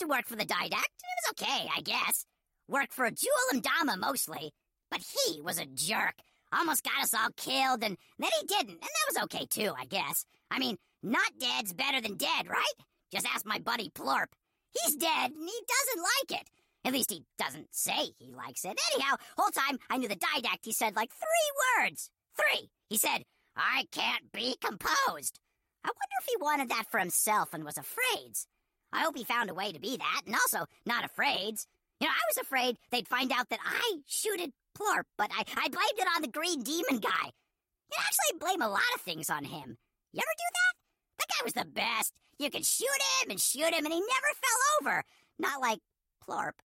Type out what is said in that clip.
to work for the Didact. It was okay, I guess. Worked for Jewel and Dama mostly. But he was a jerk. Almost got us all killed, and then he didn't, and that was okay too, I guess. I mean, not dead's better than dead, right? Just ask my buddy Plorp. He's dead, and he doesn't like it. At least he doesn't say he likes it. Anyhow, whole time I knew the Didact, he said like 3 words. 3. He said, I can't be composed. I wonder if he wanted that for himself and was afraid. I hope he found a way to be that, and also not afraid. You know, I was afraid they'd find out that I shooted Plorp, but I blamed it on the green demon guy. You actually blame a lot of things on him. You ever do that? That guy was the best. You could shoot him, and he never fell over. Not like Plorp.